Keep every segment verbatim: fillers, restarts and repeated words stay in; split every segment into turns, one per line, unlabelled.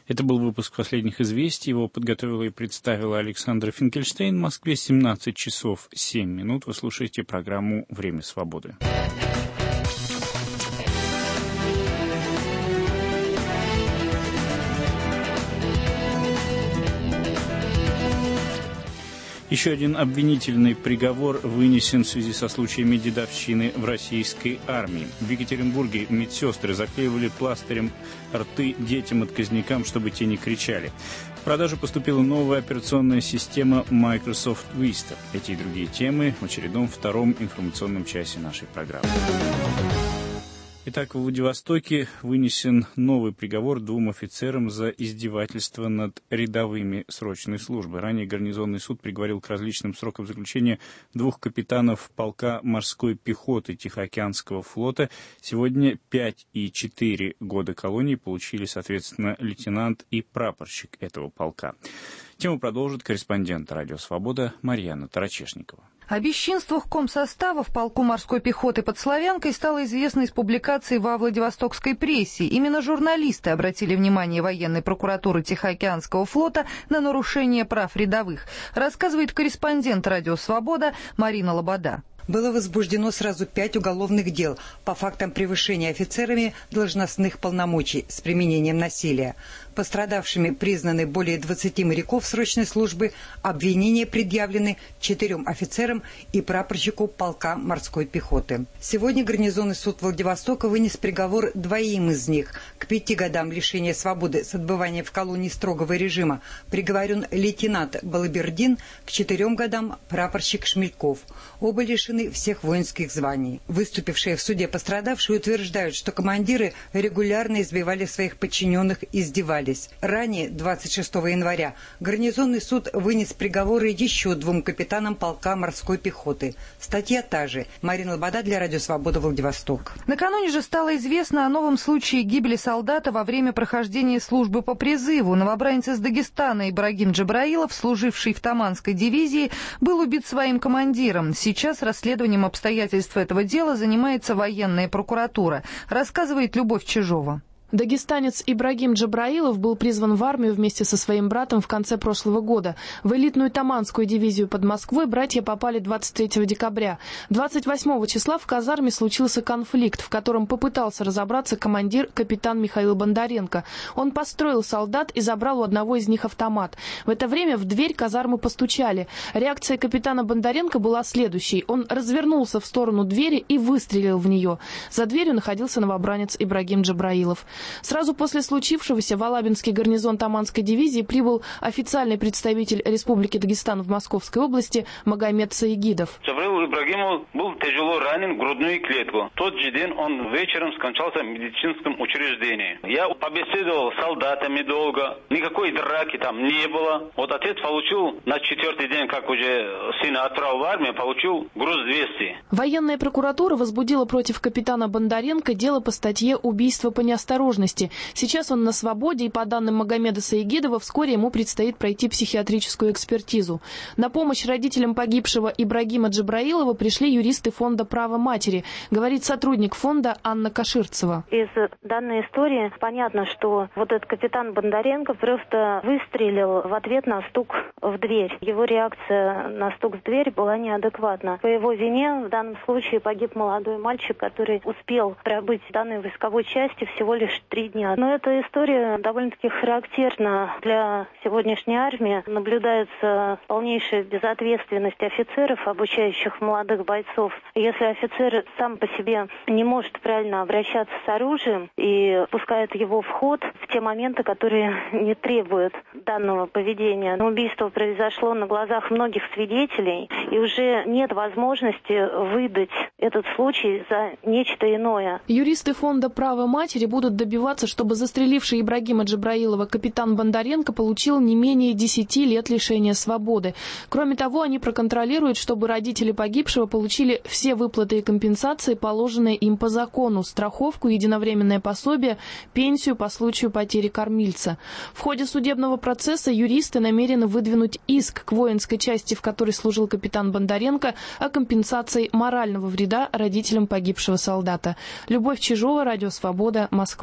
Это был выпуск последних известий. Его подготовила и представила Александра Финкельштейн. В Москве семнадцать часов семь минут. Вы слушаете программу «Время свободы». Еще один обвинительный приговор вынесен в связи со случаями дедовщины в российской армии. В Екатеринбурге медсестры заклеивали пластырем рты детям-отказникам, чтобы те не кричали. В продажу поступила новая операционная система Microsoft Vista. Эти и другие темы в очередном втором информационном часе нашей программы. Итак, в Владивостоке вынесен новый приговор двум офицерам за издевательство над рядовыми срочной службы. Ранее гарнизонный суд приговорил к различным срокам заключения двух капитанов полка морской пехоты Тихоокеанского флота. Сегодня пять и четыре года колонии получили, соответственно, лейтенант и прапорщик этого полка. Тему продолжит корреспондент «Радио Свобода» Марьяна Тарачешникова.
О бесчинствах комсостава в полку морской пехоты под Славянкой стало известно из публикаций во владивостокской прессе. Именно журналисты обратили внимание военной прокуратуры Тихоокеанского флота на нарушение прав рядовых, рассказывает корреспондент «Радио Свобода» Марина Лобода.
Было возбуждено сразу пять уголовных дел по фактам превышения офицерами должностных полномочий с применением насилия. Пострадавшими признаны более двадцати моряков срочной службы, обвинения предъявлены четырем офицерам и прапорщику полка морской пехоты. Сегодня гарнизонный суд Владивостока вынес приговор двоим из них к пяти годам лишения свободы с отбыванием в колонии строгого режима. Приговорен лейтенант Балабердин, к четырем годам прапорщик Шмельков. Оба лишены всех воинских званий. Выступившие в суде пострадавшие утверждают, что командиры регулярно избивали своих подчиненных и издевались. Ранее, двадцать шестого января, гарнизонный суд вынес приговоры еще двум капитанам полка морской пехоты. Статья та же. Марина Лобода для Радио Свобода, Владивосток.
Накануне же стало известно о новом случае гибели солдата во время прохождения службы по призыву. Новобранец из Дагестана Ибрагим Джабраилов, служивший в Таманской дивизии, был убит своим командиром. Сейчас расследованием обстоятельств этого дела занимается военная прокуратура, рассказывает Любовь Чижова.
Дагестанец Ибрагим Джабраилов был призван в армию вместе со своим братом в конце прошлого года. В элитную Таманскую дивизию под Москвой братья попали двадцать третьего декабря. двадцать восьмого числа в казарме случился конфликт, в котором попытался разобраться командир капитан Михаил Бондаренко. Он построил солдат и забрал у одного из них автомат. В это время в дверь казармы постучали. Реакция капитана Бондаренко была следующей. Он развернулся в сторону двери и выстрелил в нее. За дверью находился новобранец Ибрагим Джабраилов. Сразу после случившегося в Алабинский гарнизон Таманской дивизии прибыл официальный представитель Республики Дагестан в Московской области Магомед Саигидов.
Джабраил Ибрагимов был тяжело ранен в грудную клетку. Тот же день он вечером скончался в медицинском учреждении. Я побеседовал с солдатами долго. Никакой драки там не было. Вот отец получил на четвертый день, как уже сына отправил в армию, получил груз двести.
Военная прокуратура возбудила против капитана Бондаренко дело по статье «Убийство по неосторожности». Сейчас он на свободе, и по данным Магомеда Саигидова, вскоре ему предстоит пройти психиатрическую экспертизу. На помощь родителям погибшего Ибрагима Джабраилова пришли юристы фонда «Право матери», говорит сотрудник фонда Анна Каширцева.
Из данной истории понятно, что вот этот капитан Бондаренко просто выстрелил в ответ на стук в дверь. Его реакция на стук в дверь была неадекватна. По его вине в данном случае погиб молодой мальчик, который успел пробыть в данной войсковой части всего лишь три дня. Но эта история довольно-таки характерна для сегодняшней армии. Наблюдается полнейшая безответственность офицеров, обучающих молодых бойцов. Если офицер сам по себе не может правильно обращаться с оружием и пускает его в ход в те моменты, которые не требуют данного поведения. Убийство произошло на глазах многих свидетелей, и уже нет возможности выдать этот случай за нечто иное.
Юристы фонда «Право матери» будут добиваться, чтобы застреливший Ибрагима Джабраилова капитан Бондаренко получил не менее десяти лет лишения свободы. Кроме того, они проконтролируют, чтобы родители погибшего получили все выплаты и компенсации, положенные им по закону, страховку, единовременное пособие, пенсию по случаю потери кормильца. В ходе судебного процесса юристы намерены выдвинуть иск к воинской части, в которой служил капитан Бондаренко, о компенсации морального вреда родителям погибшего солдата. Любовь Чижова, Радио Свобода, Москва.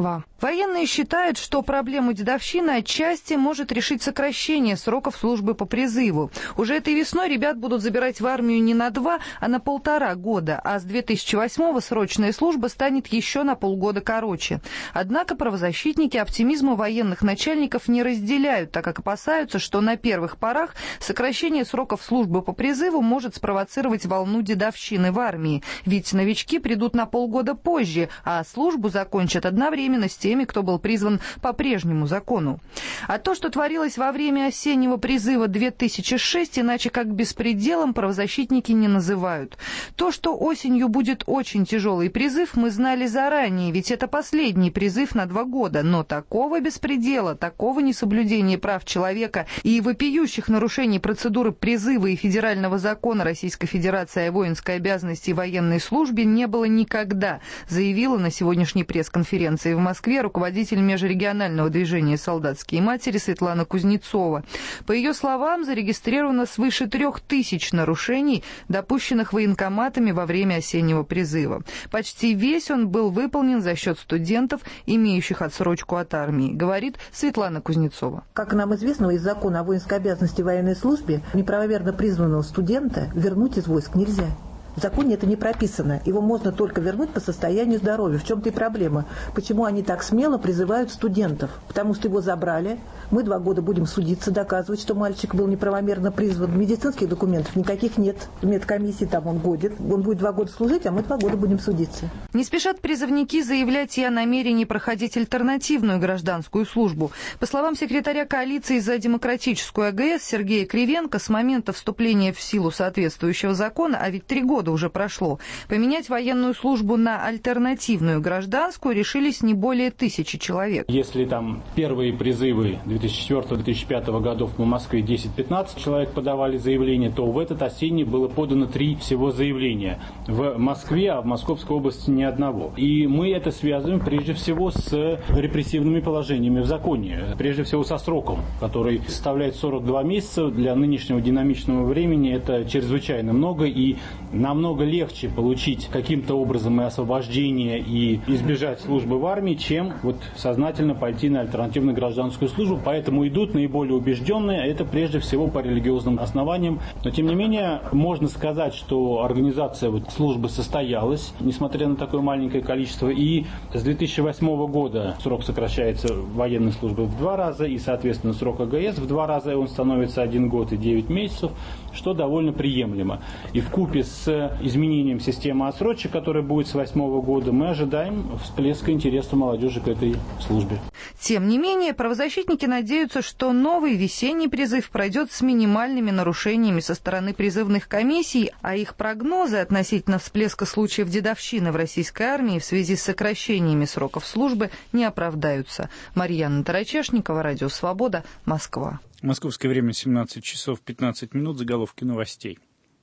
Москва.
Военные считают, что проблему дедовщины отчасти может решить сокращение сроков службы по призыву. Уже этой весной ребят будут забирать в армию не на два, а на полтора года, а с две тысячи восьмого срочная служба станет еще на полгода короче. Однако правозащитники оптимизма военных начальников не разделяют, так как опасаются, что на первых порах сокращение сроков службы по призыву может спровоцировать волну дедовщины в армии. Ведь новички придут на полгода позже, а службу закончат одновременно с теми, кто был призван по прежнему закону. А то, что творилось во время осеннего призыва две тысячи шестого, иначе как беспределом, правозащитники не называют. То, что осенью будет очень тяжелый призыв, мы знали заранее, ведь это последний призыв на два года. Но такого беспредела, такого несоблюдения прав человека и вопиющих нарушений процедуры призыва и федерального закона Российской Федерации о воинской обязанности и военной службе не было никогда, заявила на сегодняшней пресс-конференции в Москве руководитель межрегионального движения «Солдатские матери» Светлана Кузнецова. По ее словам, зарегистрировано свыше трех тысяч нарушений, допущенных военкоматами во время осеннего призыва. Почти весь он был выполнен за счет студентов, имеющих отсрочку от армии, говорит Светлана Кузнецова.
Как нам известно, из закона о воинской обязанности и военной службе неправомерно призванного студента вернуть из войск нельзя. В законе это не прописано. Его можно только вернуть по состоянию здоровья. В чем-то и проблема. Почему они так смело призывают студентов? Потому что его забрали. Мы два года будем судиться, доказывать, что мальчик был неправомерно призван. Медицинских документов никаких нет. В медкомиссии там он годен. Он будет два года служить, а мы два года будем судиться.
Не спешат призывники заявлять и о намерении проходить альтернативную гражданскую службу. По словам секретаря коалиции за демократическую АГС Сергея Кривенко, с момента вступления в силу соответствующего закона, а ведь три года уже прошло, поменять военную службу на альтернативную гражданскую решились не более тысячи человек.
Если там первые призывы две тысячи четвёртого — две тысячи пятого годов по Москве десять-пятнадцать человек подавали заявление, то в этот осенний было подано три всего заявления. В Москве, а в Московской области ни одного. И мы это связываем прежде всего с репрессивными положениями в законе. Прежде всего со сроком, который составляет сорок два месяца. Для нынешнего динамичного времени это чрезвычайно много, и нам намного легче получить каким-то образом и освобождение, и избежать службы в армии, чем вот сознательно пойти на альтернативную гражданскую службу. Поэтому идут наиболее убежденные, а это прежде всего по религиозным основаниям. Но тем не менее, можно сказать, что организация вот службы состоялась, несмотря на такое маленькое количество. И с две тысячи восьмого года срок сокращается военной службы в два раза, и, соответственно, срок АГС в два раза, и он становится один год и девять месяцев, что довольно приемлемо. И вкупе с изменением системы отсрочек, которая будет с две тысячи восьмого года, мы ожидаем всплеска интереса молодежи к этой службе.
Тем не менее, правозащитники надеются, что новый весенний призыв пройдет с минимальными нарушениями со стороны призывных комиссий, а их прогнозы относительно всплеска случаев дедовщины в российской армии в связи с сокращениями сроков службы не оправдаются. Марьяна Тарачешникова, Радио Свобода, Москва.
Московское время семнадцать часов пятнадцать минут. Заголовки новостей.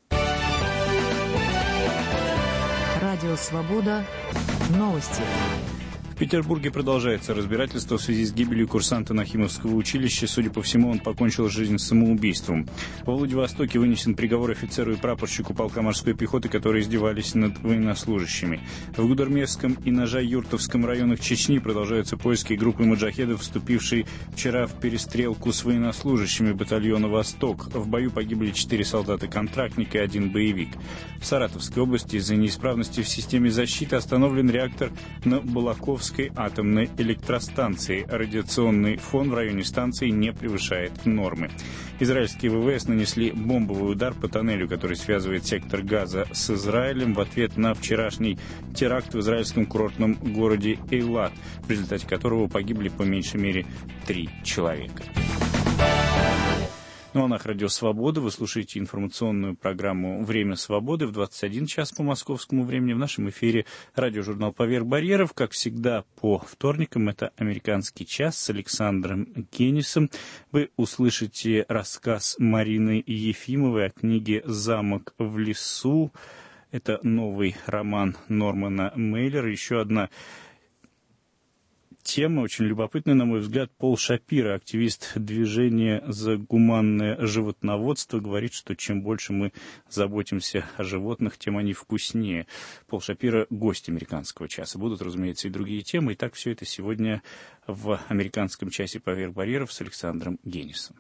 Радио Свобода. Новости.
В Петербурге продолжается разбирательство в связи с гибелью курсанта Нахимовского училища. Судя по всему, он покончил жизнь самоубийством. Во Владивостоке вынесен приговор офицеру и прапорщику полка морской пехоты, которые издевались над военнослужащими. В Гудермесском и Ножа-Юртовском районах Чечни продолжаются поиски группы маджахедов, вступившей вчера в перестрелку с военнослужащими батальона «Восток». В бою погибли четыре солдата-контрактника и один боевик. В Саратовской области из-за неисправности в системе защиты остановлен реактор на Балаковской атомной электростанции. Радиационный фон в районе станции не превышает нормы. Израильские ВВС нанесли бомбовый удар по тоннелю, который связывает сектор Газа с Израилем, в ответ на вчерашний теракт в израильском курортном городе Эйлат, в результате которого погибли по меньшей мере три человека. На волнах Радио Свобода вы слушаете информационную программу «Время свободы» в двадцать один час по московскому времени. В нашем эфире радиожурнал «Поверх барьеров». Как всегда, по вторникам это «Американский час» с Александром Кеннисом. Вы услышите рассказ Марины Ефимовой о книге «Замок в лесу». Это новый роман Нормана Мейлера. Еще одна тема, очень любопытная, на мой взгляд. Пол Шапира, активист движения за гуманное животноводство, говорит, что чем больше мы заботимся о животных, тем они вкуснее. Пол Шапира — гость американского часа. Будут, разумеется, и другие темы. И так все это сегодня в американском часе «Поверх барьеров» с Александром Генисом.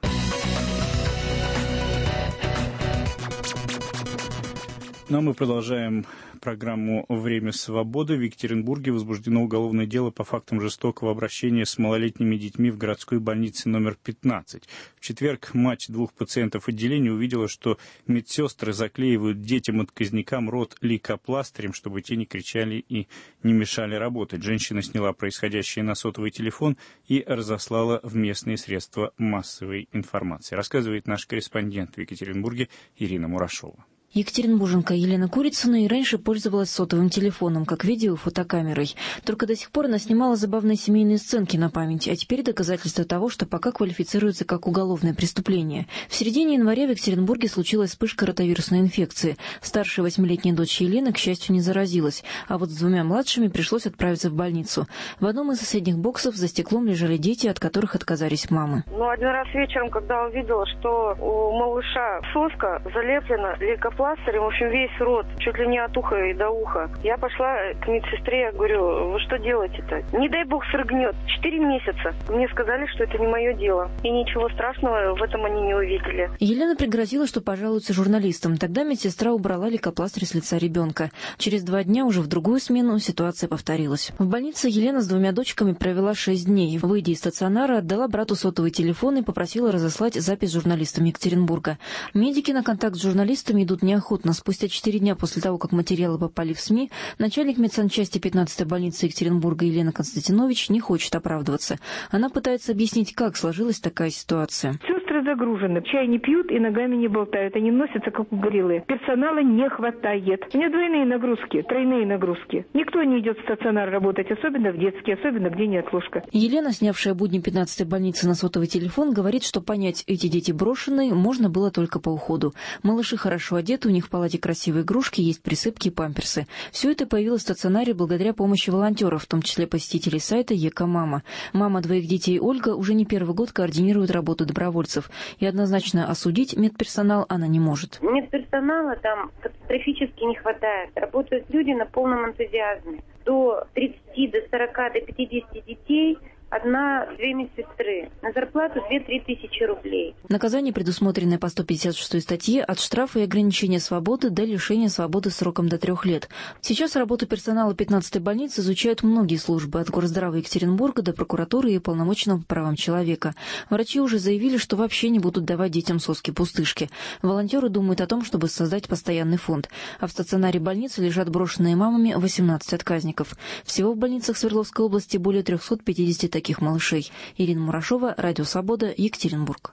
Ну а мы продолжаем программу «Время свободы». В Екатеринбурге возбуждено уголовное дело по фактам жестокого обращения с малолетними детьми в городской больнице номер пятнадцать. В четверг мать двух пациентов отделения увидела, что медсестры заклеивают детям-отказникам рот лейкопластырем, чтобы те не кричали и не мешали работать. Женщина сняла происходящее на сотовый телефон и разослала в местные средства массовой информации. Рассказывает наш корреспондент в Екатеринбурге Ирина Мурашова.
Екатеринбурженка Елена Курицына и раньше пользовалась сотовым телефоном, как видео и фотокамерой. Только до сих пор она снимала забавные семейные сценки на память, а теперь доказательство того, что пока квалифицируется как уголовное преступление. В середине января в Екатеринбурге случилась вспышка ротавирусной инфекции. Старшая восьмилетняя дочь Елены, к счастью, не заразилась, а вот с двумя младшими пришлось отправиться в больницу. В одном из соседних боксов за стеклом лежали дети, от которых отказались мамы.
Ну, один раз вечером, когда увидела, что у малыша соска залеплена лейкопластырем, в общем, весь рот, чуть ли не от уха и до уха. Я пошла к медсестре, я говорю, вы что делаете-то? Не дай бог срыгнет. Четыре месяца. Мне сказали, что это не мое дело. И ничего страшного в этом они не увидели.
Елена пригрозила, что пожалуется журналистам. Тогда медсестра убрала лейкопластырь с лица ребенка. Через два дня, уже в другую смену, ситуация повторилась. В больнице Елена с двумя дочками провела шесть дней. Выйдя из стационара, отдала брату сотовый телефон и попросила разослать запись журналистам Екатеринбурга. Медики на контакт с журналистами идут не Неохотно. Спустя четыре дня после того, как материалы попали в СМИ, начальник медсанчасти пятнадцатой больницы Екатеринбурга Елена Константинович не хочет оправдываться. Она пытается объяснить, как сложилась такая ситуация.
Сестры загружены, чай не пьют и ногами не болтают. Они носятся, как угорелые. Персонала не хватает. У меня двойные нагрузки, тройные нагрузки. Никто не идет в стационар работать, особенно в детские, особенно где нет ложка.
Елена, снявшая будни пятнадцатой больницы на сотовый телефон, говорит, что понять, эти дети брошенные, можно было только по уходу. Малыши хорошо одеты, у них в палате красивые игрушки, есть присыпки и памперсы. Все это появилось в стационаре благодаря помощи волонтеров, в том числе посетителей сайта «Ека-мама». Мама двоих детей Ольга уже не первый год координирует работу добровольцев. И однозначно осудить медперсонал она не может.
Медперсонала там катастрофически не хватает. Работают люди на полном энтузиазме. До тридцати, до сорока, до пятидесяти детей – одна-две медсестры. На зарплату две-три тысячи рублей.
Наказание, предусмотренное по сто пятьдесят шестой статье, от штрафа и ограничения свободы до лишения свободы сроком до трех лет. Сейчас работу персонала пятнадцатой больницы изучают многие службы, от Горздрава Екатеринбурга до прокуратуры и полномочного по правам человека. Врачи уже заявили, что вообще не будут давать детям соски-пустышки. Волонтеры думают о том, чтобы создать постоянный фонд. А в стационаре больницы лежат брошенные мамами восемнадцать отказников. Всего в больницах Свердловской области более трехсот пятидесяти таких малышей. Ирина Мурашова, Радио Свобода, Екатеринбург.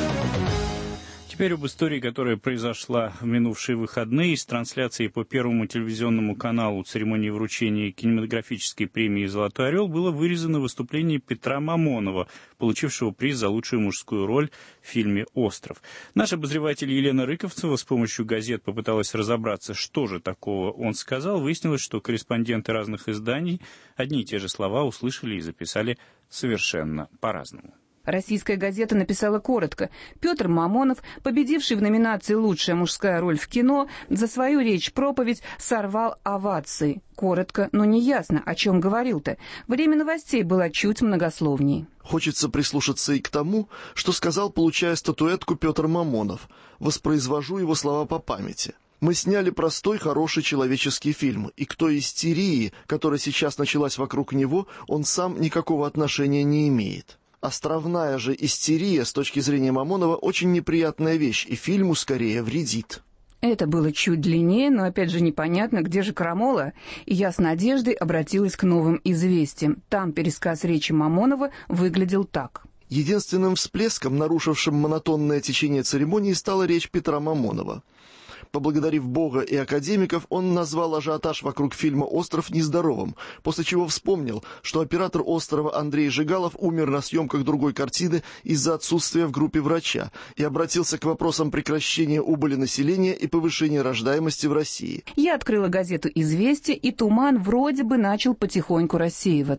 Теперь об истории, которая произошла в минувшие выходные. Из трансляции по Первому телевизионному каналу церемонии вручения кинематографической премии «Золотой орел» было вырезано выступление Петра Мамонова, получившего приз за лучшую мужскую роль в фильме «Остров». Наш обозреватель Елена Рыковцева с помощью газет попыталась разобраться, что же такого он сказал. Выяснилось, что корреспонденты разных изданий одни и те же слова услышали и записали совершенно по-разному.
Российская газета написала коротко. Петр Мамонов, победивший в номинации «Лучшая мужская роль в кино», за свою речь-проповедь сорвал овации. Коротко, но не ясно, о чем говорил-то. Время новостей было чуть многословней.
Хочется прислушаться и к тому, что сказал, получая статуэтку, Петр Мамонов. Воспроизвожу его слова по памяти. Мы сняли простой, хороший человеческий фильм, и к той истерии, которая сейчас началась вокруг него, он сам никакого отношения не имеет. Островная же истерия, с точки зрения Мамонова, очень неприятная вещь, и фильму скорее вредит.
Это было чуть длиннее, но опять же непонятно, где же крамола, и я с надеждой обратилась к новым известиям. Там пересказ речи Мамонова выглядел так.
Единственным всплеском, нарушившим монотонное течение церемонии, стала речь Петра Мамонова. Поблагодарив Бога и академиков, он назвал ажиотаж вокруг фильма «Остров» нездоровым, после чего вспомнил, что оператор «Острова» Андрей Жигалов умер на съемках другой картины из-за отсутствия в группе врача и обратился к вопросам прекращения убыли населения и повышения рождаемости в России.
Я открыла газету «Известия», и туман вроде бы начал потихоньку рассеиваться.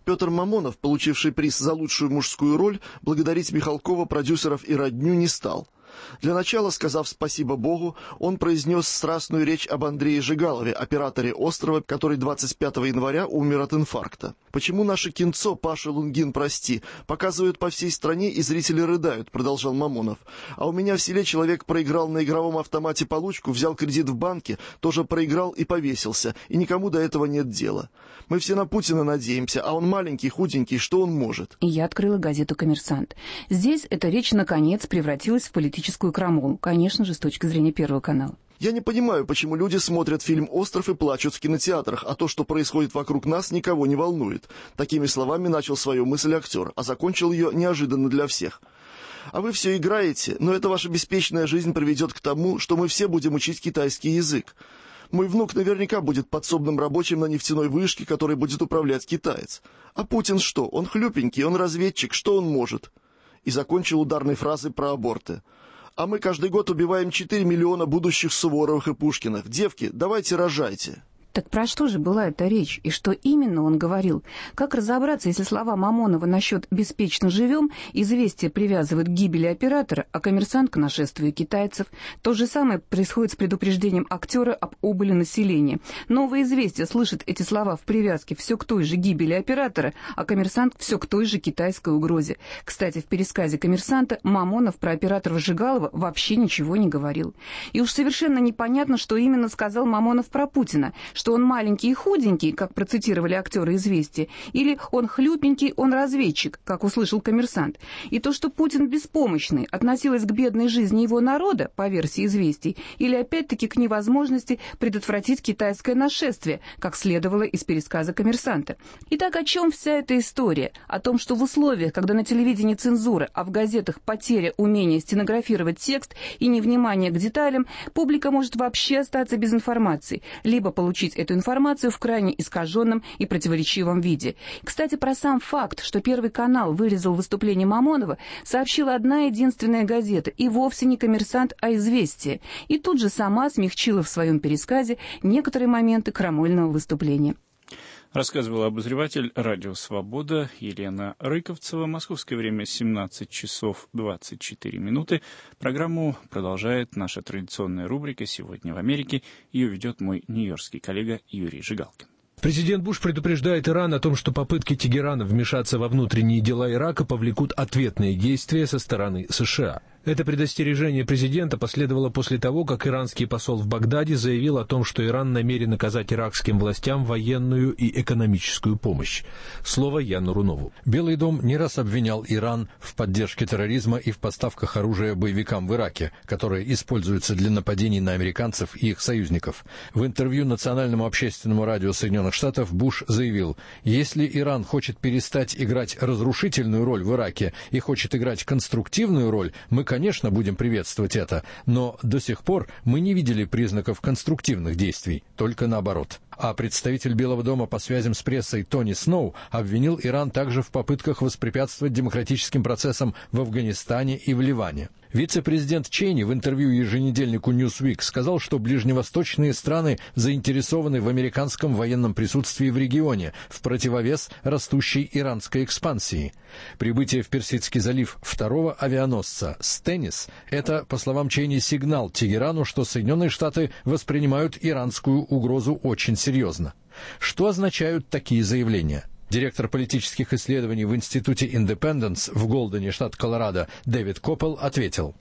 Петр Мамонов, получивший приз за лучшую мужскую роль, благодарить Михалкова, продюсеров и родню не стал. Для начала, сказав спасибо Богу, он произнес страстную речь об Андрее Жигалове, операторе «Острова», который двадцать пятого января умер от инфаркта. «Почему наше кинцо, Паша Лунгин, прости, показывают по всей стране, и зрители рыдают», — продолжал Мамонов. «А у меня в селе человек проиграл на игровом автомате получку, взял кредит в банке, тоже проиграл и повесился, и никому до этого нет дела. Мы все на Путина надеемся, а он маленький, худенький, что он может?»
И я открыла газету «Коммерсант». Здесь эта речь, наконец, превратилась в политическую крамолу, конечно же, с точки зрения Первого канала.
«Я не понимаю, почему люди смотрят фильм «Остров» и плачут в кинотеатрах, а то, что происходит вокруг нас, никого не волнует». Такими словами начал свою мысль актер, а закончил ее неожиданно для всех. «А вы все играете, но эта ваша беспечная жизнь приведет к тому, что мы все будем учить китайский язык. Мой внук наверняка будет подсобным рабочим на нефтяной вышке, который будет управлять китаец. А Путин что? Он хлюпенький, он разведчик, что он может?» И закончил ударной фразой про аборты. «А мы каждый год убиваем четыре миллиона будущих Суворовых и Пушкиных. Девки, давайте рожайте».
Так про что же была эта речь, и что именно он говорил? Как разобраться, если слова Мамонова насчет «беспечно живем» известия привязывают к гибели оператора, а «Коммерсант» к нашествию китайцев? То же самое происходит с предупреждением актера об убыли населения. «Новое известие» слышит эти слова в привязке все к той же гибели оператора, а «Коммерсант» все к той же китайской угрозе. Кстати, в пересказе «Коммерсанта» Мамонов про оператора Жигалова вообще ничего не говорил. И уж совершенно непонятно, что именно сказал Мамонов про Путина, что он маленький и худенький, как процитировали актеры «Известия», или он хлюпенький, он разведчик, как услышал «Коммерсант». И то, что Путин беспомощный, относилось к бедной жизни его народа, по версии «Известий», или опять-таки к невозможности предотвратить китайское нашествие, как следовало из пересказа «Коммерсанта». Итак, о чем вся эта история? О том, что в условиях, когда на телевидении цензура, а в газетах потеря умения стенографировать текст и невнимание к деталям, публика может вообще остаться без информации, либо получить эту информацию в крайне искаженном и противоречивом виде. Кстати, про сам факт, что Первый канал вырезал выступление Мамонова, сообщила одна единственная газета, и вовсе не «Коммерсант», а «Известия», и тут же сама смягчила в своем пересказе некоторые моменты крамольного выступления.
Рассказывала обозреватель «Радио Свобода» Елена Рыковцева. Московское время семнадцать часов двадцать четыре минуты. Программу продолжает наша традиционная рубрика «Сегодня в Америке». Ее ведет мой нью-йоркский коллега Юрий Жигалкин.
Президент Буш предупреждает Иран о том, что попытки Тегерана вмешаться во внутренние дела Ирака повлекут ответные действия со стороны США. Это предостережение президента последовало после того, как иранский посол в Багдаде заявил о том, что Иран намерен оказать иракским властям военную и экономическую помощь. Слово Яну Рунову.
Белый дом не раз обвинял Иран в поддержке терроризма и в поставках оружия боевикам в Ираке, которое используется для нападений на американцев и их союзников. В интервью Национальному общественному радио Соединенных Штатов Буш заявил: «Если Иран хочет перестать играть разрушительную роль в Ираке и хочет играть конструктивную роль, мы, конечно, будем приветствовать это, но до сих пор мы не видели признаков конструктивных действий, только наоборот». А представитель Белого дома по связям с прессой Тони Сноу обвинил Иран также в попытках воспрепятствовать демократическим процессам в Афганистане и в Ливане. Вице-президент Чейни в интервью еженедельнику Newsweek сказал, что ближневосточные страны заинтересованы в американском военном присутствии в регионе в противовес растущей иранской экспансии. Прибытие в Персидский залив второго авианосца «Стеннис» — это, по словам Чейни, сигнал Тегерану, что Соединенные Штаты воспринимают иранскую угрозу очень серьезно. Что означают такие заявления? Директор политических исследований в Институте Independence в Голдене, штат Колорадо, Дэвид Коппел ответил: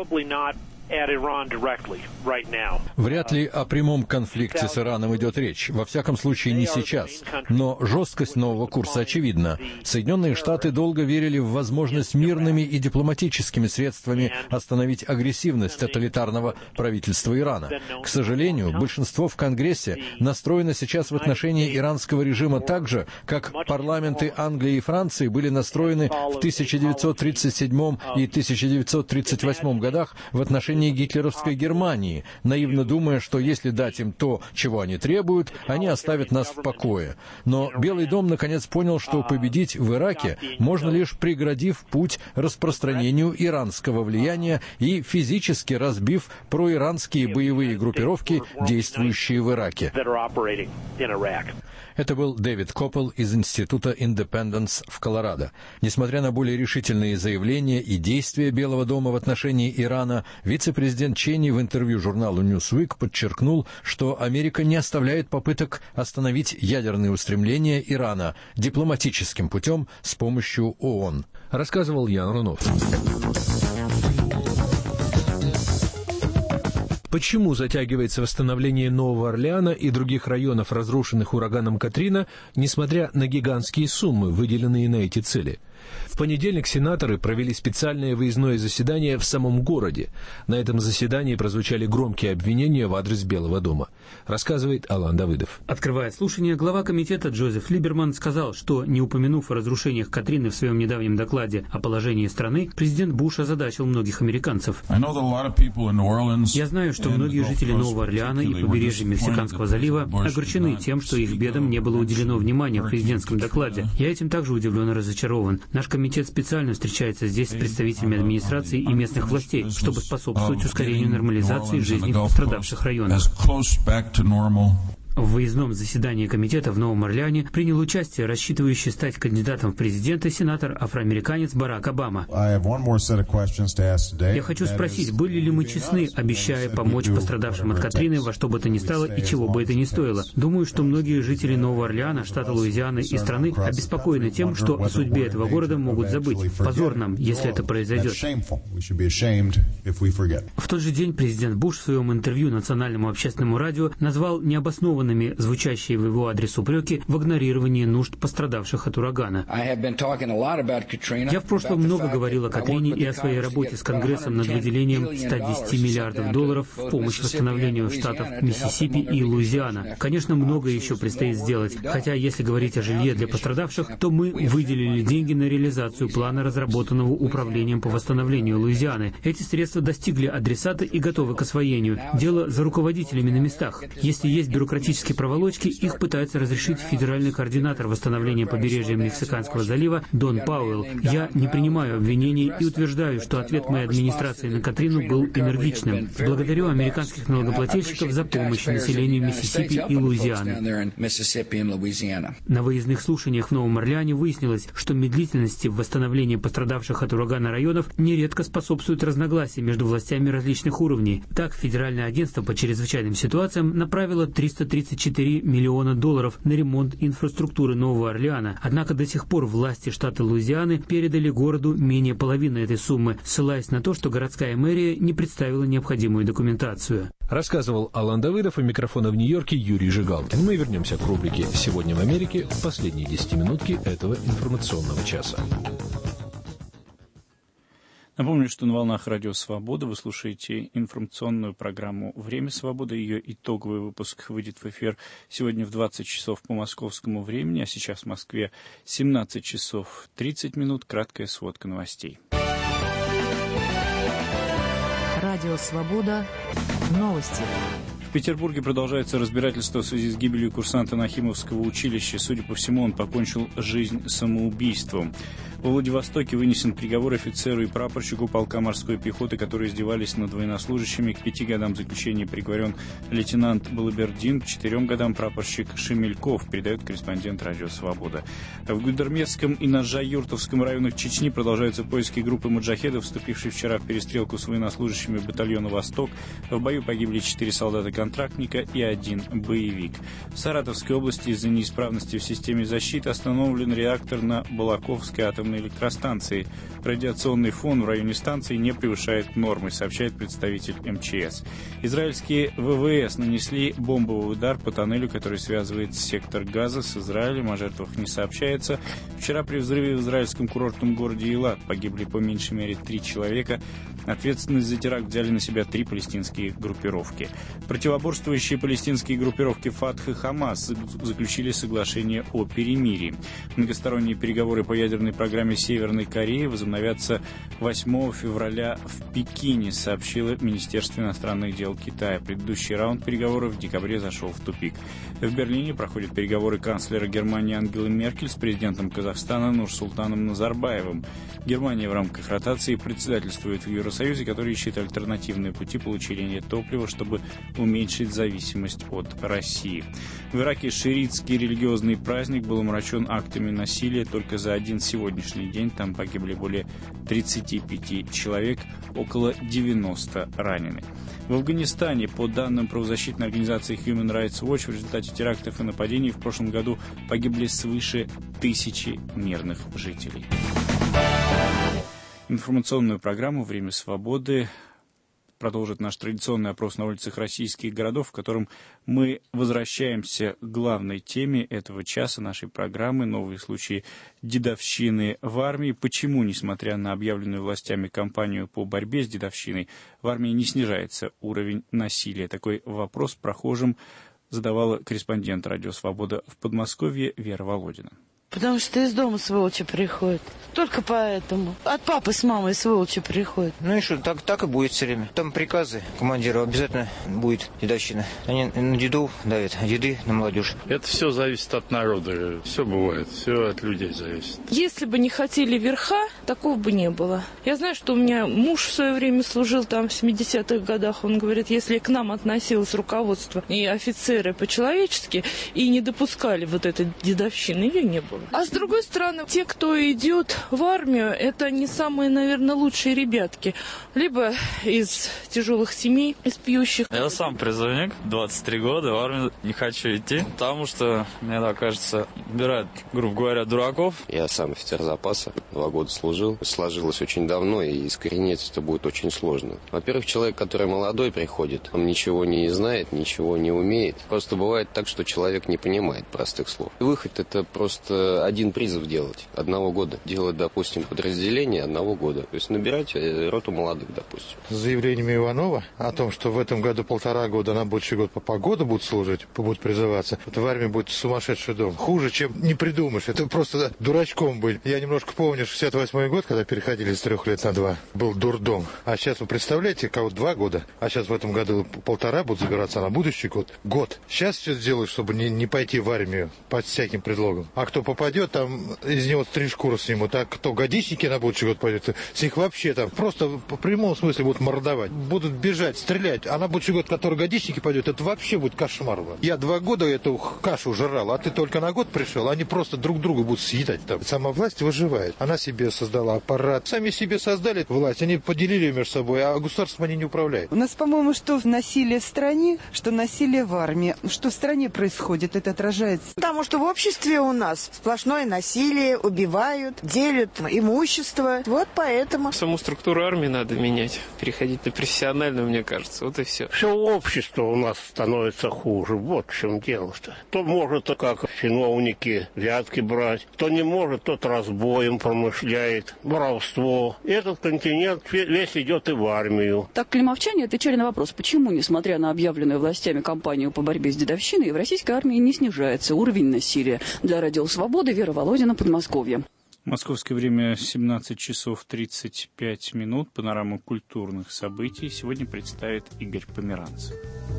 «Вряд ли о прямом конфликте с Ираном идет речь, во всяком случае не сейчас. Но жесткость нового курса очевидна. Соединенные Штаты долго верили в возможность мирными и дипломатическими средствами остановить агрессивность тоталитарного правительства Ирана. К сожалению, большинство в Конгрессе настроено сейчас в отношении иранского режима так же, как парламенты Англии и Франции были настроены в тысяча девятьсот тридцать седьмом и тысяча девятьсот тридцать восьмом годах в отношении гитлеровской Германии, наивно думая, что если дать им то, чего они требуют, они оставят нас в покое. Но Белый дом наконец понял, что победить в Ираке можно лишь преградив путь распространению иранского влияния и физически разбив проиранские боевые группировки, действующие в Ираке». Это был Дэвид Коппел из Института Индепенденс в Колорадо. Несмотря на более решительные заявления и действия Белого дома в отношении Ирана, вице-президент Ченни в интервью журналу Newsweek подчеркнул, что Америка не оставляет попыток остановить ядерные устремления Ирана дипломатическим путем с помощью ООН.
Рассказывал Ян Рунов. Почему затягивается восстановление Нового Орлеана и других районов, разрушенных ураганом Катрина, несмотря на гигантские суммы, выделенные на эти цели? В понедельник сенаторы провели специальное выездное заседание в самом городе. На этом заседании прозвучали громкие обвинения в адрес Белого дома. Рассказывает Алан Давыдов.
Открывая слушание, глава комитета Джозеф Либерман сказал, что, не упомянув о разрушениях Катрины в своем недавнем докладе о положении страны, президент Буш озадачил многих американцев. Я знаю, что многие жители Нового Орлеана и побережья Мексиканского залива огорчены тем, что их бедам не было уделено внимания в президентском докладе. Я этим также удивлен и разочарован. Наш комитет специально встречается здесь с представителями администрации и местных властей, чтобы способствовать ускорению нормализации жизни в пострадавших районах. В выездном заседании комитета в Новом Орлеане принял участие рассчитывающий стать кандидатом в президенты сенатор-афроамериканец Барак Обама. Я хочу спросить, были ли мы честны, обещая помочь пострадавшим от Катрины во что бы то ни стало и чего бы это ни стоило? Думаю, что многие жители Нового Орлеана, штата Луизиана и страны обеспокоены тем, что о судьбе этого города могут забыть. Позор нам, если это произойдет. В тот же день президент Буш в своем интервью Национальному общественному радио назвал необоснованным звучащие в его адрес упреки в игнорировании нужд пострадавших от урагана. Я в прошлом много говорил о Катрине и о своей работе с Конгрессом над выделением ста десяти миллиардов долларов в помощь восстановлению штатов Миссисипи и Луизиана. Конечно, многое еще предстоит сделать, хотя если говорить о жилье для пострадавших, то мы выделили деньги на реализацию плана, разработанного Управлением по восстановлению Луизианы. Эти средства достигли адресата и готовы к освоению. Дело за руководителями на местах. Если есть бюрократические проволочки, их пытается разрешить федеральный координатор восстановления побережья Мексиканского залива Дон Пауэлл. Я не принимаю обвинений и утверждаю, что ответ моей администрации на Катрину был энергичным. Благодарю американских налогоплательщиков за помощь населению Миссисипи и Луизианы. На выездных слушаниях в Новом Орлеане выяснилось, что медлительности в восстановлении пострадавших от урагана районов нередко способствуют разногласия между властями различных уровней. Так, Федеральное агентство по чрезвычайным ситуациям направило триста тридцать четыре миллиона долларов на ремонт инфраструктуры Нового Орлеана. Однако до сих пор власти штата Луизианы передали городу менее половины этой суммы, ссылаясь на то, что городская мэрия не представила необходимую документацию.
Рассказывал Алан Давыдов, у микрофона в Нью-Йорке Юрий Жигалкин. Мы вернемся к рубрике «Сегодня в Америке» в последние десятиминутки этого информационного часа.
Напомню, что на волнах Радио Свобода вы слушаете информационную программу «Время свободы». Ее итоговый выпуск выйдет в эфир сегодня в двадцать часов по московскому времени, а сейчас в Москве семнадцать часов тридцать минут. Краткая сводка новостей.
Радио Свобода. Новости.
В Петербурге продолжается разбирательство в связи с гибелью курсанта Нахимовского училища. Судя по всему, он покончил жизнь самоубийством. Во Владивостоке вынесен приговор офицеру и прапорщику полка морской пехоты, которые издевались над военнослужащими. К пяти годам заключения приговорен лейтенант Балабердин, к четырем годам прапорщик Шемельков, передает корреспондент Радио Свобода. В Гудермесском и Наджай-Юртовском районах Чечни продолжаются поиски группы маджахедов, вступившей вчера в перестрелку с военнослужащими батальона «Восток». В бою погибли четыре солдата-контрактника и один боевик. В Саратовской области из-за неисправности в системе защиты остановлен реактор на Балаковской атомной электростанции. Радиационный фон в районе станции не превышает нормы, сообщает представитель эм че эс. Израильские вэ вэ эс нанесли бомбовый удар по тоннелю, который связывает сектор Газа с Израилем. О жертвах не сообщается. Вчера при взрыве в израильском курортном городе Эйлат погибли по меньшей мере три человека. Ответственность за теракт взяли на себя три палестинские группировки. Противоборствующие палестинские группировки Фатх и Хамас заключили соглашение о перемирии. Многосторонние переговоры по ядерной программе лидерами Северной Кореи возобновятся восьмого февраля в Пекине, сообщило Министерство иностранных дел Китая. Предыдущий раунд переговоров в декабре зашел в тупик. В Берлине проходят переговоры канцлера Германии Ангелы Меркель с президентом Казахстана Нурсултаном Назарбаевым. Германия в рамках ротации председательствует в Евросоюзе, который ищет альтернативные пути получения топлива, чтобы уменьшить зависимость от России. В Ираке шиитский религиозный праздник был омрачен актами насилия. Только за один сегодняшний день там погибли более тридцати пяти человек, около девяноста ранены. В Афганистане, по данным правозащитной организации Human Rights Watch, в результате терактов и нападений в прошлом году погибли свыше тысячи мирных жителей. Информационную программу «Время свободы» продолжит наш традиционный опрос на улицах российских городов, в котором мы возвращаемся к главной теме этого часа нашей программы: новые случаи дедовщины в армии. Почему, несмотря на объявленную властями кампанию по борьбе с дедовщиной, в армии не снижается уровень насилия? Такой вопрос прохожим задавала корреспондент «Радио Свобода» в Подмосковье Вера Володина.
Потому что из дома сволочи приходят. Только поэтому. От папы с мамой сволочи приходят.
Ну и что, так, так и будет все время. Там приказы командира, обязательно будет дедовщина. Они на дедов давят, а деды на молодежь.
Это все зависит от народа. Все бывает, все от людей зависит.
Если бы не хотели верха, такого бы не было. Я знаю, что у меня муж в свое время служил там в семидесятых годах. Он говорит, если к нам относилось руководство и офицеры по-человечески и не допускали вот этой дедовщины, ее не было. А с другой стороны, те, кто идет в армию, это не самые, наверное, лучшие ребятки. Либо из тяжелых семей, из пьющих.
Я сам призывник, двадцать три года, в армию не хочу идти, потому что, мне так кажется, убирают, грубо говоря, дураков.
Я сам офицер запаса, два года служил. Сложилось очень давно, и искорениться это будет очень сложно. Во-первых, человек, который молодой приходит, он ничего не знает, ничего не умеет. Просто бывает так, что человек не понимает простых слов. Выход — это просто один призыв делать, одного года. Делать, допустим, подразделение одного года. То есть набирать роту молодых, допустим.
С заявлениями Иванова о том, что в этом году полтора года, на будущий год по погоду будут служить, будут призываться, это в армии будет сумасшедший дом. Хуже, чем не придумаешь. Это просто дурачком быть. Я немножко помню шестьдесят восьмой год, когда переходили с трех лет на два. Был дурдом. А сейчас вы представляете, кого два года, а сейчас в этом году полтора будут забираться, а на будущий год год. Сейчас все сделают, чтобы не, не пойти в армию под всяким предлогом. А кто попадет, там из него три шкуры снимут, а кто годичники на будущий год пойдет, с них вообще там просто по прямому смысле будут мордовать. Будут бежать, стрелять, а на будущий год, который годичники пойдет, это вообще будет кошмар. Я два года эту кашу жрал, а ты только на год пришел, они просто друг друга будут съедать там. Сама власть выживает. Она себе создала аппарат, сами себе создали власть, они поделили ее между собой, а государством они не управляют.
У нас, по-моему, что насилие в стране, что насилие в армии. Что в стране происходит, это отражается.
Потому что в обществе у нас сплошное насилие, убивают, делят имущество. Вот поэтому.
Саму структуру армии надо менять, переходить на профессиональную, мне кажется. Вот и все.
Все общество у нас становится хуже. Вот в чем дело-то. Кто может, как чиновники, взятки брать. Кто не может, тот разбоем промышляет, воровство. Этот континент весь идет и в армию.
Так климовчане отвечали на вопрос, почему, несмотря на объявленную властями кампанию по борьбе с дедовщиной, в российской армии не снижается уровень насилия. Для «Радио Свободы» Вера Володина, Подмосковье.
Московское время семнадцать часов тридцать пять минут. Панораму культурных событий сегодня представит Игорь Померанцев.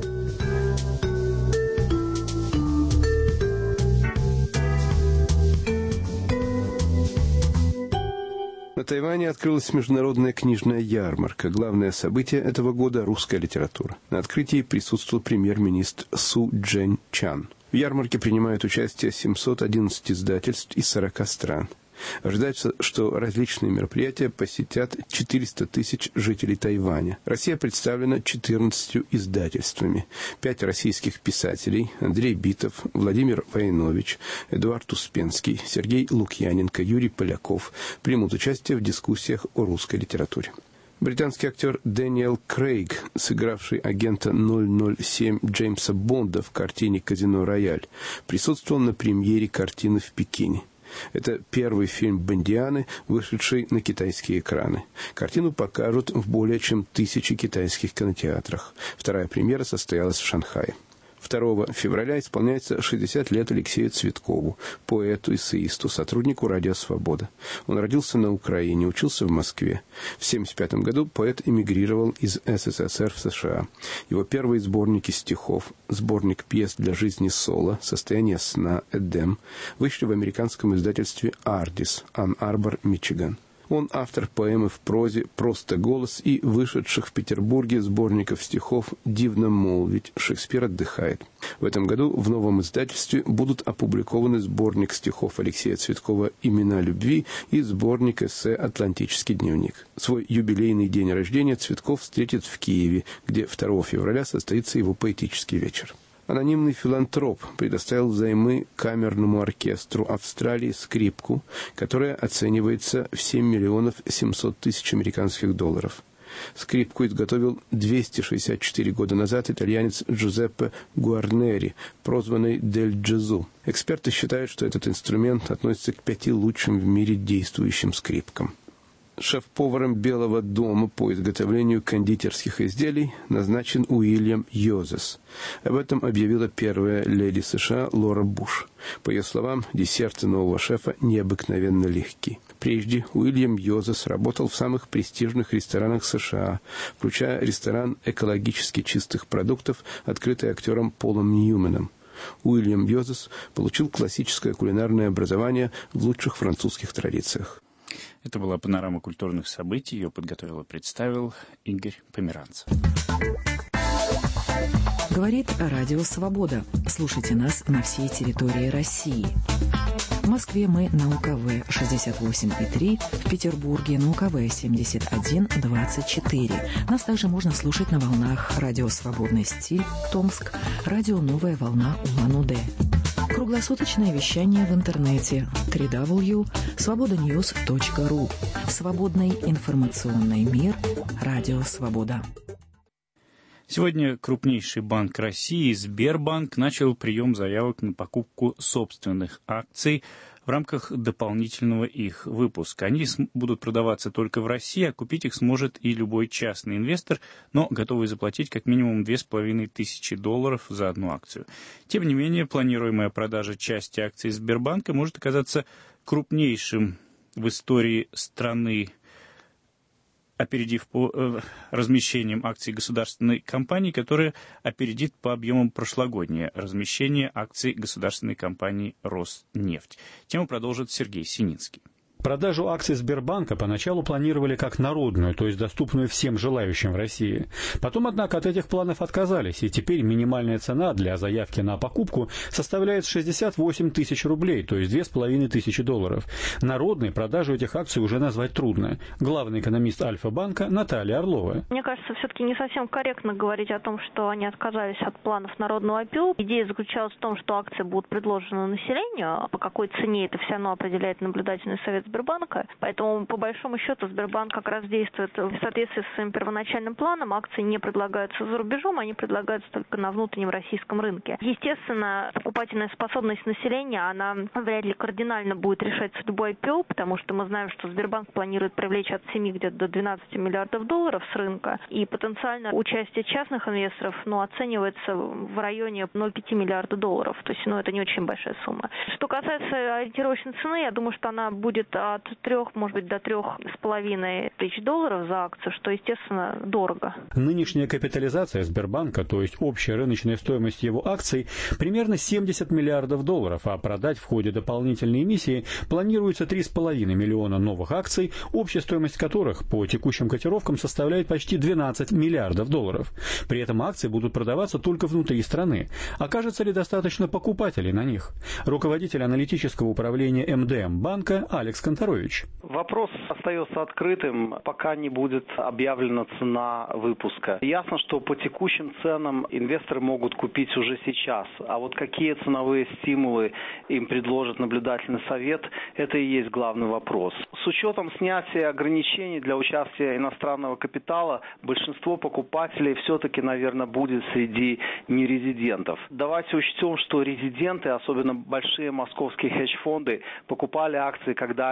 На Тайване открылась международная книжная ярмарка. Главное событие этого года – русская литература. На открытии присутствовал премьер-министр Су Чжэн Чан. В ярмарке принимают участие семьсот одиннадцать издательств из сорока стран. Ожидается, что различные мероприятия посетят четыреста тысяч жителей Тайваня. Россия представлена четырнадцатью издательствами. Пять российских писателей – Андрей Битов, Владимир Войнович, Эдуард Успенский, Сергей Лукьяненко, Юрий Поляков – примут участие в дискуссиях о русской литературе. Британский актер Дэниел Крейг, сыгравший агента ноль ноль семь Джеймса Бонда в картине «Казино Рояль», присутствовал на премьере картины в Пекине. Это первый фильм Бондианы, вышедший на китайские экраны. Картину покажут в более чем тысяче китайских кинотеатрах. Вторая премьера состоялась в Шанхае. второго февраля исполняется шестьдесят лет Алексею Цветкову, поэту, эссеисту, сотруднику «Радио Свобода». Он родился на Украине, учился в Москве. В тысяча девятьсот семьдесят пятом году поэт эмигрировал из СССР в США. Его первые сборники стихов, сборник пьес для жизни соло, «Состояние сна», «Эдем» вышли в американском издательстве «Ардис», Анн-Арбор, Мичиган. Он автор поэмы в прозе «Просто голос» и вышедших в Петербурге сборников стихов «Дивно молвить», «Шекспир отдыхает». В этом году в новом издательстве будут опубликованы сборник стихов Алексея Цветкова «Имена любви» и сборник эссе «Атлантический дневник». Свой юбилейный день рождения Цветков встретит в Киеве, где второго февраля состоится его поэтический вечер. Анонимный филантроп предоставил взаймы камерному оркестру Австралии скрипку, которая оценивается в семь миллионов семьсот тысяч американских долларов. Скрипку изготовил двести шестьдесят четыре года назад итальянец Джузеппе Гуарнери, прозванный «Дель Джезу». Эксперты считают, что этот инструмент относится к пяти лучшим в мире действующим скрипкам. Шеф-поваром Белого дома по изготовлению кондитерских изделий назначен Уильям Йозес. Об этом объявила первая леди США Лора Буш. По ее словам, десерты нового шефа необыкновенно легки. Прежде Уильям Йозес работал в самых престижных ресторанах США, включая ресторан экологически чистых продуктов, открытый актером Полом Ньюменом. Уильям Йозес получил классическое кулинарное образование в лучших французских традициях.
Это была панорама культурных событий. Ее подготовил и представил Игорь Померанцев.
Говорит Радио Свобода. Слушайте нас на всей территории России. В Москве мы на У К В шестьдесят восемь и три, в Петербурге на У К В семьдесят один двадцать четыре. Нас также можно слушать на волнах Радио Свободный стиль, Томск, Радио Новая волна Улан-Удэ. Круглосуточное вещание в интернете дабл ю дабл ю дабл ю точка свобода ньюс точка ру. Свободный информационный мир. Радио Свобода.
Сегодня крупнейший банк России, Сбербанк, начал прием заявок на покупку собственных акций в рамках дополнительного их выпуска. Они будут продаваться только в России, а купить их сможет и любой частный инвестор, но готовый заплатить как минимум две тысячи пятьсот долларов за одну акцию. Тем не менее, планируемая продажа части акций Сбербанка может оказаться крупнейшим в истории страны, опередив по э, размещением акций государственной компании, которая опередит по объемам прошлогоднее размещение акций государственной компании «Роснефть». Тему продолжит Сергей Сининский.
Продажу акций Сбербанка поначалу планировали как народную, то есть доступную всем желающим в России. Потом, однако, от этих планов отказались, и теперь минимальная цена для заявки на покупку составляет шестьдесят восемь тысяч рублей, то есть две с половиной тысячи долларов. Народной продажу этих акций уже назвать трудно. Главный экономист Альфа-банка Наталья Орлова.
Мне кажется, все-таки не совсем корректно говорить о том, что они отказались от планов народного ай пи о. Идея заключалась в том, что акции будут предложены населению. По какой цене это все равно определяет наблюдательный совет Сбербанка, поэтому по большому счету Сбербанк как раз действует в соответствии с своим первоначальным планом. Акции не предлагаются за рубежом, они предлагаются только на внутреннем российском рынке. Естественно, покупательная способность населения, она вряд ли кардинально будет решать судьбу ай пи о, потому что мы знаем, что Сбербанк планирует привлечь от семи где-то до двенадцати миллиардов долларов с рынка, и потенциально участие частных инвесторов, ну, оценивается в районе ноль целых пять десятых миллиарда долларов, то есть, ну, это не очень большая сумма. Что касается ориентировочной цены, я думаю, что она будет от трех, может быть, до трех с половиной тысяч долларов за акцию, что, естественно, дорого.
Нынешняя капитализация Сбербанка, то есть общая рыночная стоимость его акций, примерно семьдесят миллиардов долларов, а продать в ходе дополнительной эмиссии планируется три с половиной миллиона новых акций, общая стоимость которых по текущим котировкам составляет почти двенадцать миллиардов долларов. При этом акции будут продаваться только внутри страны. Окажется ли достаточно покупателей на них? Руководитель аналитического управления эм дэ эм банка Алекс Конторович.
Вопрос остается открытым, пока не будет объявлена цена выпуска. Ясно, что по текущим ценам инвесторы могут купить уже сейчас, а вот какие ценовые стимулы им предложит наблюдательный совет, это и есть главный вопрос. С учетом снятия ограничений для участия иностранного капитала, большинство покупателей все-таки, наверное, будет среди нерезидентов. Давайте учтем, что резиденты, особенно большие московские хедж-фонды, покупали акции, когда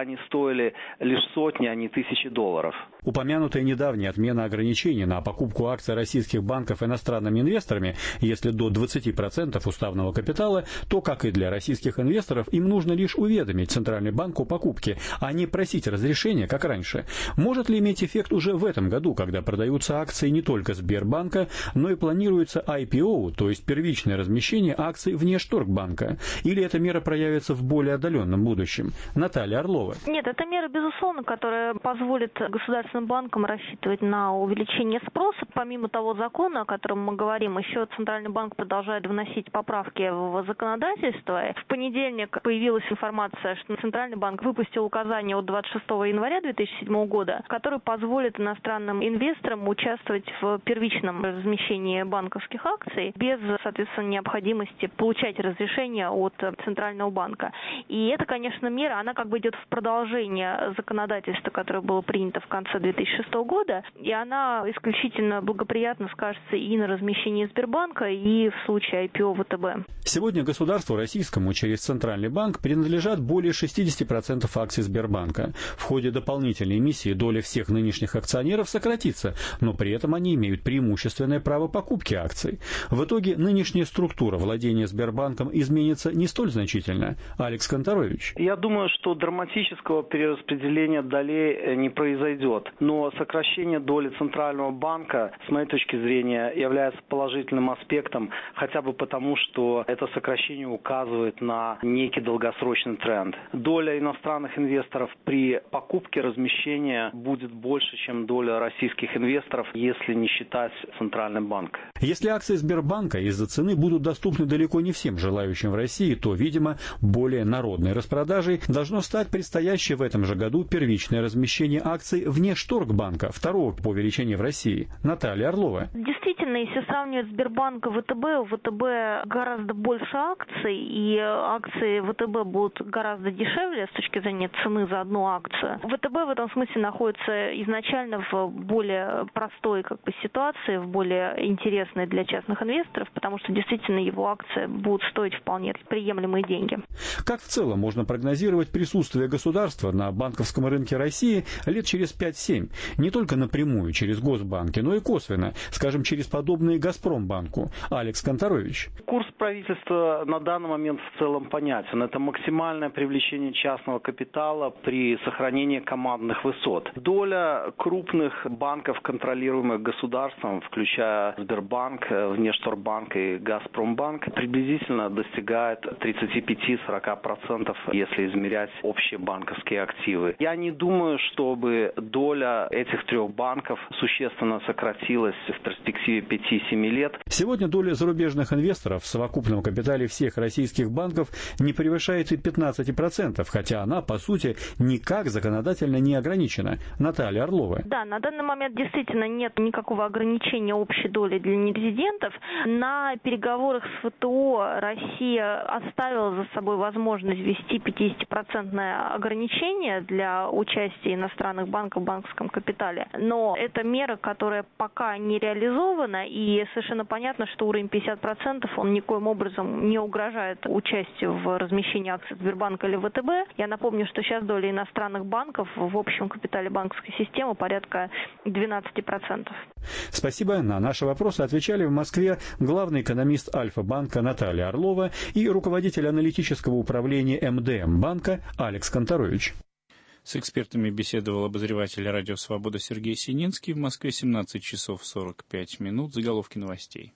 они стоили лишь сотни, а не тысячи долларов.
Упомянутая недавняя отмена ограничений на покупку акций российских банков иностранными инвесторами, если до двадцати процентов уставного капитала, то, как и для российских инвесторов, им нужно лишь уведомить Центральный банк о покупке, а не просить разрешения, как раньше. Может ли иметь эффект уже в этом году, когда продаются акции не только Сбербанка, но и планируется ай пи о, то есть первичное размещение акций внешторгбанка? Или эта мера проявится в более отдаленном будущем? Наталья Орлова.
Нет, это мера, безусловно, которая позволит государственным банкам рассчитывать на увеличение спроса. Помимо того закона, о котором мы говорим, еще Центральный банк продолжает вносить поправки в законодательство. В понедельник появилась информация, что Центральный банк выпустил указание от двадцать шестого января две тысячи седьмого года, которое позволит иностранным инвесторам участвовать в первичном размещении банковских акций без, соответственно, необходимости получать разрешение от Центрального банка. И это, конечно, мера, она как бы идет в продолжение законодательства, которое было принято в конце две тысячи шестого года, и она исключительно благоприятно скажется и на размещении Сбербанка, и в случае ай пи о вэ тэ бэ.
Сегодня государству российскому через Центральный банк принадлежат более шестидесяти процентов акций Сбербанка. В ходе дополнительной эмиссии доля всех нынешних акционеров сократится, но при этом они имеют преимущественное право покупки акций. В итоге нынешняя структура владения Сбербанком изменится не столь значительно. Алекс Конторович.
Я думаю, что драматического перераспределения долей не произойдет. Но сокращение доли Центрального банка, с моей точки зрения, является положительным аспектом, хотя бы потому, что это сокращение указывает на некий долгосрочный тренд. Доля иностранных инвесторов при покупке размещения будет больше, чем доля российских инвесторов, если не считать Центральный банк.
Если акции Сбербанка из-за цены будут доступны далеко не всем желающим в России, то, видимо, более народной распродажей должно стать предстоящее в этом же году первичное размещение акций внешторгбанка, второго по величине в России. Наталья Орлова.
Действительно, если сравнивать Сбербанк и вэ тэ бэ, у вэ тэ бэ гораздо больше акций, и акции вэ тэ бэ будут гораздо дешевле с точки зрения цены за одну акцию. вэ тэ бэ в этом смысле находится изначально в более простой как бы, ситуации, в более интересной для частных инвесторов, потому что действительно его акции будут стоить вполне приемлемые деньги.
Как в целом можно прогнозировать присутствие государства на банковском рынке России лет через пять-семь? Не только напрямую через госбанки, но и косвенно, скажем, через подобные Газпромбанку. Алекс Конторович.
Курс правительства на данный момент в целом понятен. Это максимальное привлечение частного капитала при сохранении командных высот. Доля крупных банков, контролируемых государством, включая Сбербанк, Внешторгбанк и Газпромбанк, приблизительно достигает тридцати пяти-сорока процентов, если измерять общие банковские активы. Я не думаю, чтобы доля этих трех банков существенно сократилась в перспективе пяти-семи лет.
Сегодня доля зарубежных инвесторов в совокупном капитале всех российских банков не превышает и пятнадцати процентов, хотя она, по сути, никак законодательно не ограничена. Наталья Орлова.
Да, на данный момент действительно нет никакого ограничения общей доли для нерезидентов. На переговорах с эф тэ о Россия оставила за собой возможность ввести пятидесятипроцентное ограничение для участия иностранных банков в банковском капитале. Но это мера, которая пока не реализована, и совершенно понятно, что уровень пятьдесят процентов он никоим образом не угрожает участию в размещении акций Сбербанка или вэ тэ бэ. Я напомню, что сейчас доля иностранных банков в общем капитале банковской системы порядка двенадцати процентов.
Спасибо. На наши вопросы отвечали в Москве главный экономист Альфа-банка Наталья Орлова и руководитель аналитического управления эм дэ эм банка Алекс Конторович.
С экспертами беседовал обозреватель радио «Свобода» Сергей Сининский. В Москве семнадцать часов сорок пять минут. Заголовки новостей.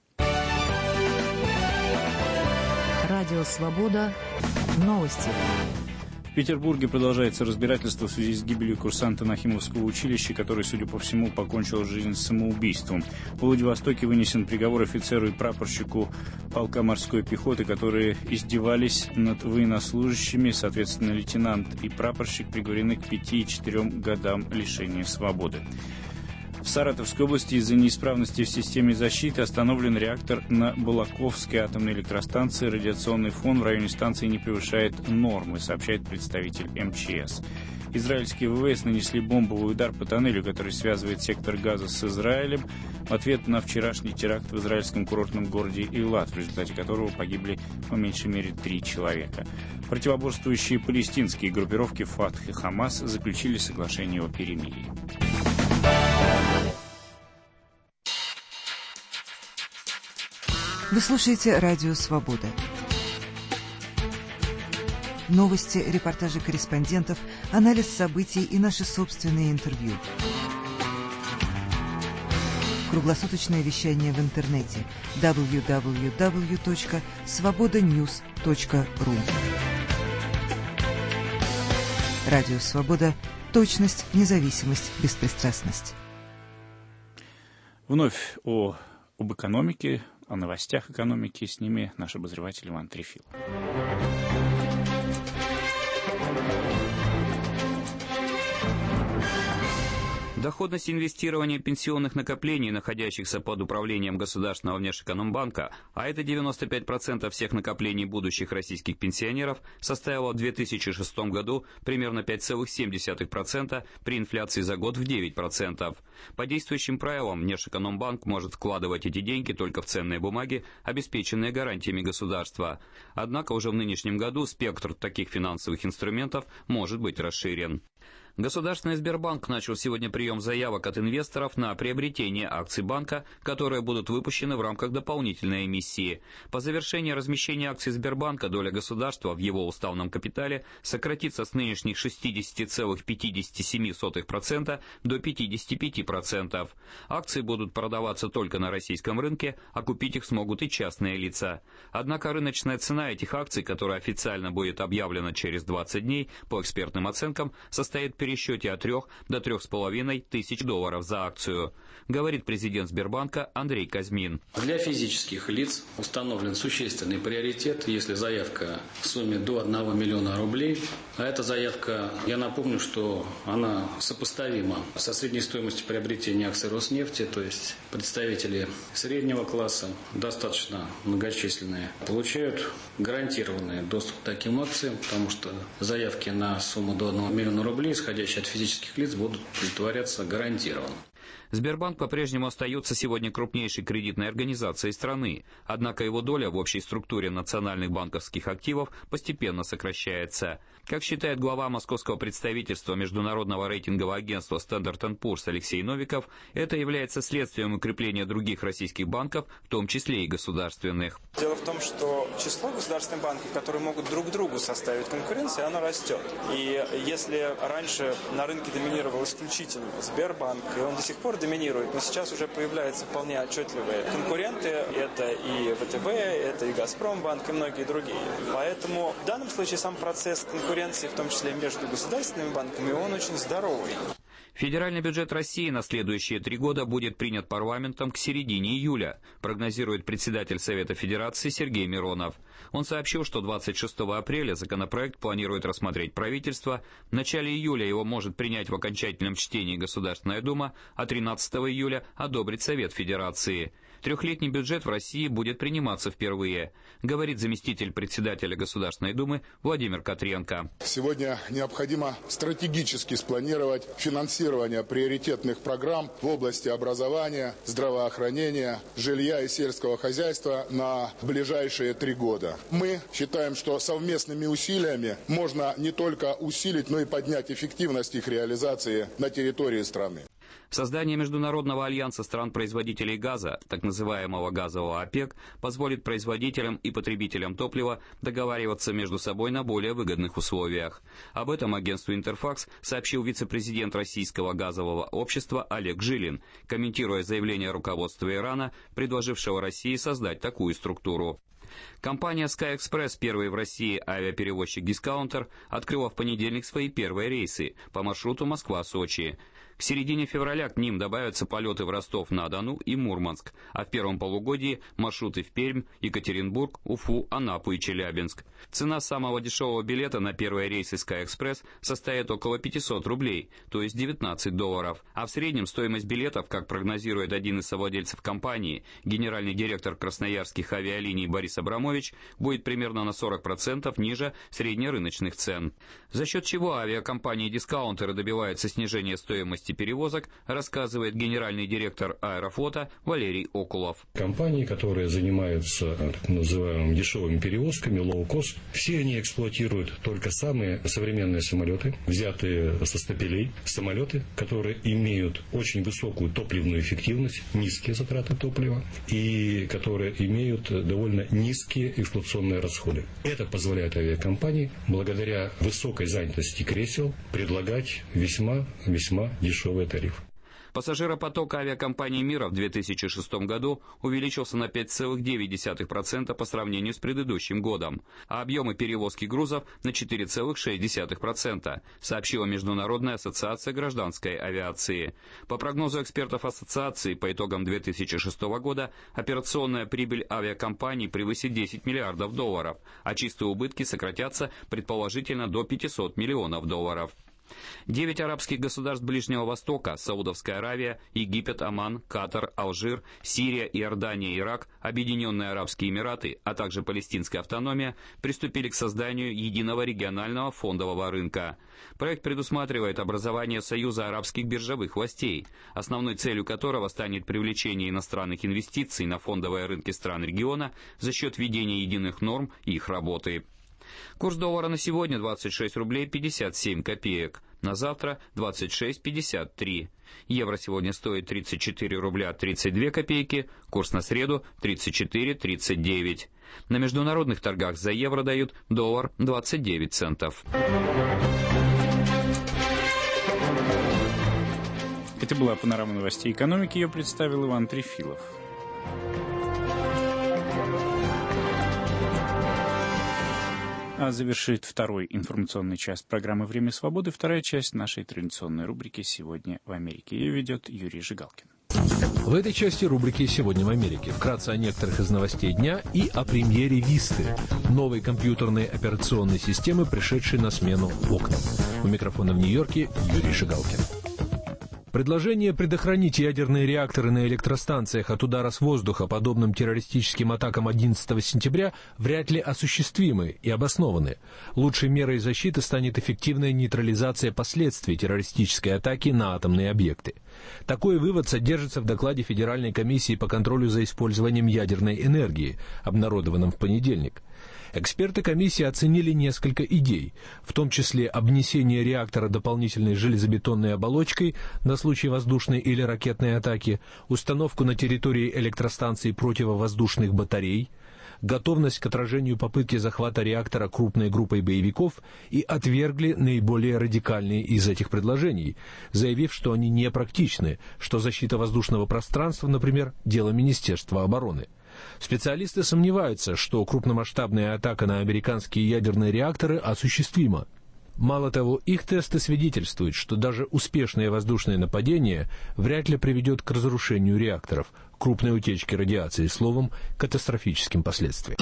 Радио «Свобода». Новости.
В Петербурге продолжается разбирательство в связи с гибелью курсанта Нахимовского училища, который, судя по всему, покончил жизнь самоубийством. В Владивостоке вынесен приговор офицеру и прапорщику полка морской пехоты, которые издевались над военнослужащими. Соответственно, лейтенант и прапорщик приговорены к пяти и четырем годам лишения свободы. В Саратовской области из-за неисправности в системе защиты остановлен реактор на Балаковской атомной электростанции. Радиационный фон в районе станции не превышает нормы, сообщает представитель эм че эс. Израильские ВВС нанесли бомбовый удар по тоннелю, который связывает сектор Газа с Израилем, в ответ на вчерашний теракт в израильском курортном городе Эйлат, в результате которого погибли по меньшей мере три человека. Противоборствующие палестинские группировки Фатх и Хамас заключили соглашение о перемирии.
Вы слушаете «Радио Свобода». Новости, репортажи корреспондентов, анализ событий и наши собственные интервью. Круглосуточное вещание в интернете дабл ю дабл ю дабл ю точка свобода ньюс точка ру. Радио Свобода. Точность, независимость, беспристрастность.
Вновь о, об экономике, о новостях экономики. С ними наш обозреватель Иван Трефилов.
Доходность инвестирования пенсионных накоплений, находящихся под управлением Государственного внешэкономбанка, а это девяносто пять процентов всех накоплений будущих российских пенсионеров, составила в две тысячи шестом году примерно пять целых семь десятых процента при инфляции за год в девять процентов. По действующим правилам Внешэкономбанк может вкладывать эти деньги только в ценные бумаги, обеспеченные гарантиями государства. Однако уже в нынешнем году спектр таких финансовых инструментов может быть расширен. Государственный Сбербанк начал сегодня прием заявок от инвесторов на приобретение акций банка, которые будут выпущены в рамках дополнительной эмиссии. По завершении размещения акций Сбербанка доля государства в его уставном капитале сократится с нынешних шестьдесят целых пятьдесят семь сотых процента до пятьдесят пять процентов. Акции будут продаваться только на российском рынке, а купить их смогут и частные лица. Однако рыночная цена этих акций, которая официально будет объявлена через двадцать дней, по экспертным оценкам, состоит в пересчете от трёх до трёх с половиной тысяч долларов за акцию, говорит президент Сбербанка Андрей Казьмин.
Для физических лиц установлен существенный приоритет, если заявка в сумме до одного миллиона рублей. А эта заявка, я напомню, что она сопоставима со средней стоимостью приобретения акций Роснефти, то есть представители среднего класса, достаточно многочисленные, получают гарантированный доступ к таким акциям, потому что заявки на сумму до одного миллиона рублей, исходящие от физических лиц, будут удовлетворяться гарантированно.
Сбербанк по-прежнему остается сегодня крупнейшей кредитной организацией страны, однако его доля в общей структуре национальных банковских активов постепенно сокращается. Как считает глава московского представительства международного рейтингового агентства Standard энд Poor's Алексей Новиков, это является следствием укрепления других российских банков, в том числе и государственных.
Дело в том, что число государственных банков, которые могут друг другу составить конкуренцию, оно растет. И если раньше на рынке доминировал исключительно Сбербанк, и он до сих пор доминирует, но сейчас уже появляются вполне отчетливые конкуренты. Это и ВТБ, это и Газпромбанк, и многие другие. Поэтому в данном случае сам процесс конкуренции, в том числе между государственными банками, он очень здоровый.
Федеральный бюджет России на следующие три года будет принят парламентом к середине июля, прогнозирует председатель Совета Федерации Сергей Миронов. Он сообщил, что двадцать шестого апреля законопроект планирует рассмотреть правительство, в начале июля его может принять в окончательном чтении Государственная Дума, а тринадцатого июля одобрит Совет Федерации. Трехлетний бюджет в России будет приниматься впервые, говорит заместитель председателя Государственной Думы Владимир Котренко.
Сегодня необходимо стратегически спланировать финансирование приоритетных программ в области образования, здравоохранения, жилья и сельского хозяйства на ближайшие три года. Мы считаем, что совместными усилиями можно не только усилить, но и поднять эффективность их реализации на территории страны.
Создание Международного альянса стран-производителей газа, так называемого газового ОПЕК, позволит производителям и потребителям топлива договариваться между собой на более выгодных условиях. Об этом агентству «Интерфакс» сообщил вице-президент Российского газового общества Олег Жилин, комментируя заявление руководства Ирана, предложившего России создать такую структуру. Компания SkyExpress, первый в России авиаперевозчик «Дискаунтер», открыла в понедельник свои первые рейсы по маршруту Москва-Сочи. К середине февраля к ним добавятся полеты в Ростов-на-Дону и Мурманск, а в первом полугодии маршруты в Пермь, Екатеринбург, Уфу, Анапу и Челябинск. Цена самого дешевого билета на первые рейсы SkyExpress составит около пятьсот рублей, то есть девятнадцать долларов, а в среднем стоимость билетов, как прогнозирует один из совладельцев компании, генеральный директор красноярских авиалиний Борис Абрамович, Абрамович, будет примерно на сорок процентов ниже среднерыночных цен. За счет чего авиакомпании-дискаунтеры добиваются снижения стоимости перевозок, рассказывает генеральный директор Аэрофлота Валерий Окулов.
Компании, которые занимаются так называемыми дешевыми перевозками, low-cost, все они эксплуатируют только самые современные самолеты, взятые со стапелей, самолеты, которые имеют очень высокую топливную эффективность, низкие затраты топлива и которые имеют довольно низкие эксплуатационные расходы. Это позволяет авиакомпании, благодаря высокой занятости кресел, предлагать весьма-весьма дешевые тарифы.
Пассажиропоток авиакомпаний мира в две тысячи шестом году увеличился на пять целых девять десятых процента по сравнению с предыдущим годом, а объемы перевозки грузов на четыре целых шесть десятых процента, сообщила Международная ассоциация гражданской авиации. По прогнозу экспертов ассоциации, по итогам две тысячи шестого года операционная прибыль авиакомпаний превысит десять миллиардов долларов, а чистые убытки сократятся предположительно до пятисот миллионов долларов. Девять арабских государств Ближнего Востока – Саудовская Аравия, Египет, Оман, Катар, Алжир, Сирия, Иордания, Ирак, Объединенные Арабские Эмираты, а также Палестинская автономия – приступили к созданию единого регионального фондового рынка. Проект предусматривает образование Союза арабских биржевых властей, основной целью которого станет привлечение иностранных инвестиций на фондовые рынки стран региона за счет введения единых норм и их работы. Курс доллара на сегодня двадцать шесть рублей пятьдесят семь копеек, на завтра двадцать шесть пятьдесят три. Евро сегодня стоит тридцать четыре рубля тридцать две копейки, курс на среду тридцать четыре тридцать девять. На международных торгах за евро дают доллар двадцать девять центов.
Это была панорама новостей экономики, ее представил Иван Трефилов. А завершит второй информационный час программы «Время свободы» вторая часть нашей традиционной рубрики «Сегодня в Америке». Ее ведет Юрий Жигалкин.
В этой части рубрики «Сегодня в Америке» вкратце о некоторых из новостей дня и о премьере Висты, новой компьютерной операционной системы, пришедшей на смену окнам. У микрофона в Нью-Йорке Юрий Жигалкин. Предложение предохранить ядерные реакторы на электростанциях от удара с воздуха, подобным террористическим атакам одиннадцатого сентября, вряд ли осуществимы и обоснованы. Лучшей мерой защиты станет эффективная нейтрализация последствий террористической атаки на атомные объекты. Такой вывод содержится в докладе Федеральной комиссии по контролю за использованием ядерной энергии, обнародованном в понедельник. Эксперты комиссии оценили несколько идей, в том числе обнесение реактора дополнительной железобетонной оболочкой на случай воздушной или ракетной атаки, установку на территории электростанций противовоздушных батарей, готовность к отражению попытки захвата реактора крупной группой боевиков и отвергли наиболее радикальные из этих предложений, заявив, что они непрактичны, что защита воздушного пространства, например, дело Министерства обороны. Специалисты сомневаются, что крупномасштабная атака на американские ядерные реакторы осуществима. Мало того, их тесты свидетельствуют, что даже успешное воздушное нападение вряд ли приведет к разрушению реакторов, крупной утечке радиации, словом, катастрофическим последствиям.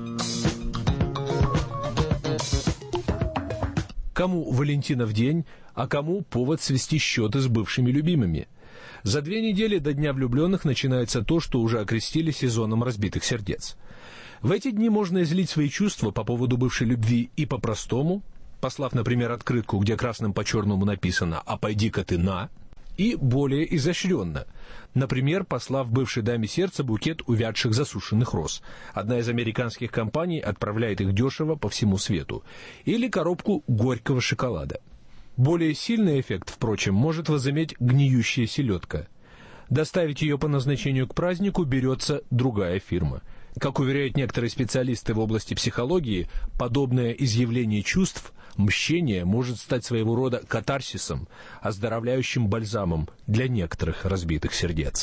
Кому Валентинов день, а кому повод свести счеты с бывшими любимыми? За две недели до Дня влюбленных начинается то, что уже окрестили сезоном разбитых сердец. В эти дни можно излить свои чувства по поводу бывшей любви и по-простому, послав, например, открытку, где красным по черному написано «А пойди-ка ты на», и более изощренно, например, послав бывшей даме сердца букет увядших засушенных роз. Одна из американских компаний отправляет их дешево по всему свету. Или коробку горького шоколада. Более сильный эффект, впрочем, может возыметь гниющая селедка. Доставить ее по назначению к празднику берется другая фирма. Как уверяют некоторые специалисты в области психологии, подобное изъявление чувств, мщение, может стать своего рода катарсисом, оздоровляющим бальзамом для некоторых разбитых сердец.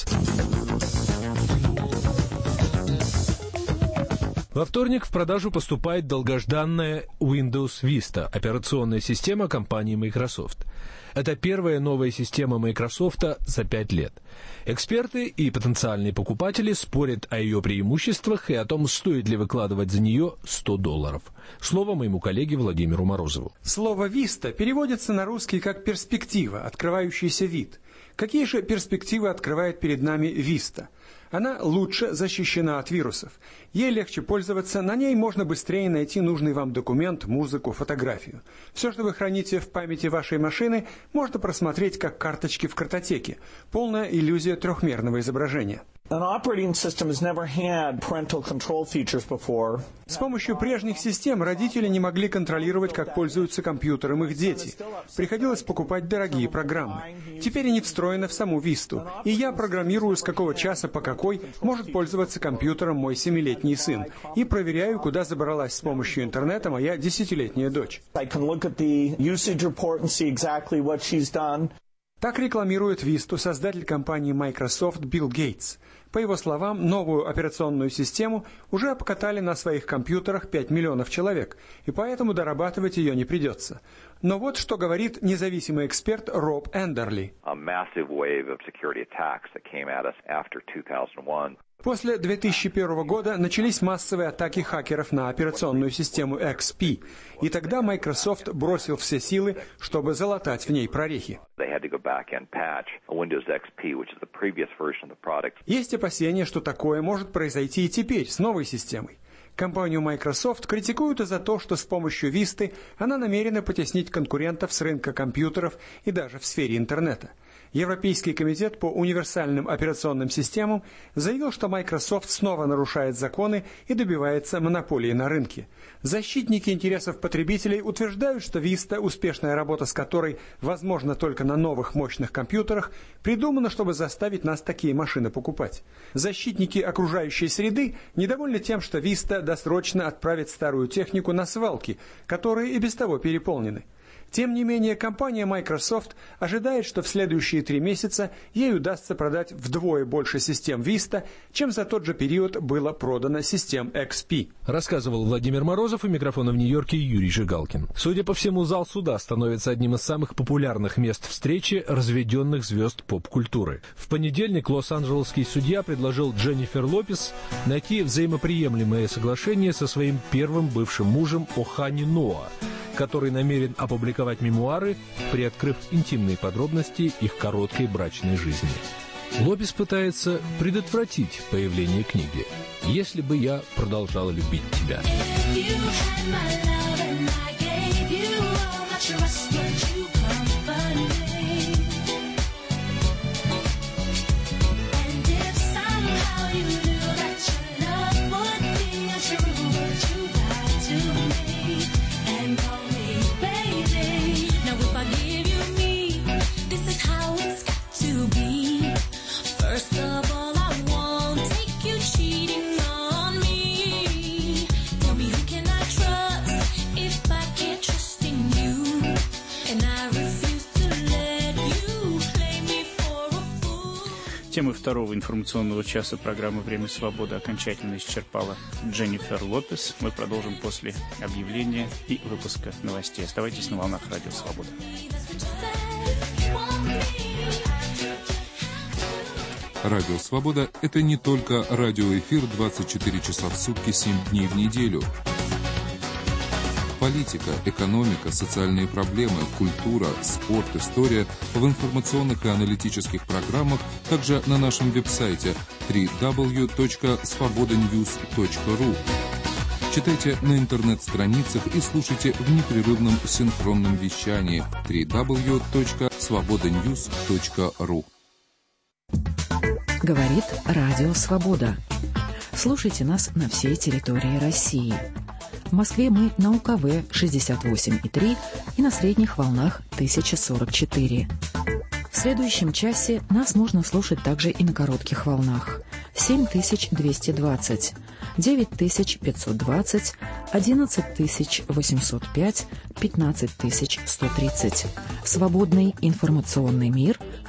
Во вторник в продажу поступает долгожданная Windows Vista, операционная система компании Microsoft. Это первая новая система Microsoft за пять лет. Эксперты и потенциальные покупатели спорят о ее преимуществах и о том, стоит ли выкладывать за нее сто долларов. Слово моему коллеге Владимиру Морозову.
Слово «Vista» переводится на русский как «перспектива», «открывающийся вид». Какие же перспективы открывает перед нами Vista? Она лучше защищена от вирусов. Ей легче пользоваться, на ней можно быстрее найти нужный вам документ, музыку, фотографию. Все, что вы храните в памяти вашей машины, можно просмотреть как карточки в картотеке. Полная иллюзия трехмерного изображения. С помощью прежних систем родители не могли контролировать, как пользуются компьютером их дети. Приходилось покупать дорогие программы. Теперь они встроены в саму Висту, и я программирую, с какого часа по какой может пользоваться компьютером мой семилетний сын, и проверяю, куда забралась с помощью интернета моя десятилетняя дочь. Так рекламирует Висту создатель компании Microsoft Билл Гейтс. По его словам, новую операционную систему уже обкатали на своих компьютерах пять миллионов человек, и поэтому дорабатывать ее не придется. Но вот что говорит независимый эксперт Роб Эндерли. После две тысячи первого года начались массовые атаки хакеров на операционную систему икс пи, и тогда Microsoft бросил все силы, чтобы залатать в ней прорехи. Есть опасения, что такое может произойти и теперь с новой системой. Компанию Microsoft критикуют и за то, что с помощью Висты она намерена потеснить конкурентов с рынка компьютеров и даже в сфере интернета. Европейский комитет по универсальным операционным системам заявил, что Microsoft снова нарушает законы и добивается монополии на рынке. Защитники интересов потребителей утверждают, что Vista, успешная работа с которой возможна только на новых мощных компьютерах, придумана, чтобы заставить нас такие машины покупать. Защитники окружающей среды недовольны тем, что Vista досрочно отправит старую технику на свалки, которые и без того переполнены. Тем не менее, компания Microsoft ожидает, что в следующие три месяца ей удастся продать вдвое больше систем Vista, чем за тот же период было продано систем икс пи.
Рассказывал Владимир Морозов, у микрофона в Нью-Йорке Юрий Жигалкин. Судя по всему, зал суда становится одним из самых популярных мест встречи разведенных звезд поп-культуры. В понедельник лос-анджелесский судья предложил Дженнифер Лопес найти взаимоприемлемое соглашение со своим первым бывшим мужем Охани Ноа, который намерен опубликовать мемуары, приоткрыв интимные подробности их короткой брачной жизни. Лопес пытается предотвратить появление книги «Если бы я продолжала любить тебя».
Темы второго информационного часа программы «Время свободы» окончательно исчерпала Дженнифер Лопес. Мы продолжим после объявления и выпуска новостей. Оставайтесь на волнах Радио Свобода.
Радио Свобода – это не только радиоэфир двадцать четыре часа в сутки, семь дней в неделю. Политика, экономика, социальные проблемы, культура, спорт, история в информационных и аналитических программах, также на нашем веб-сайте дабл ю дабл ю дабл ю точка свобода ньюс точка ру. Читайте на интернет-страницах и слушайте в непрерывном синхронном вещании дабл ю дабл ю дабл ю точка свобода ньюс точка ру.
Говорит Радио Свобода. Слушайте нас на всей территории России. В Москве мы на УКВ шестьдесят восемь и три и на средних волнах тысяча сорок четыре. В следующем часе нас можно слушать также и на коротких волнах. семь тысяч двести двадцать, девять тысяч пятьсот двадцать, одиннадцать тысяч восемьсот пять, пятнадцать тысяч сто тридцать. Свободный информационный мир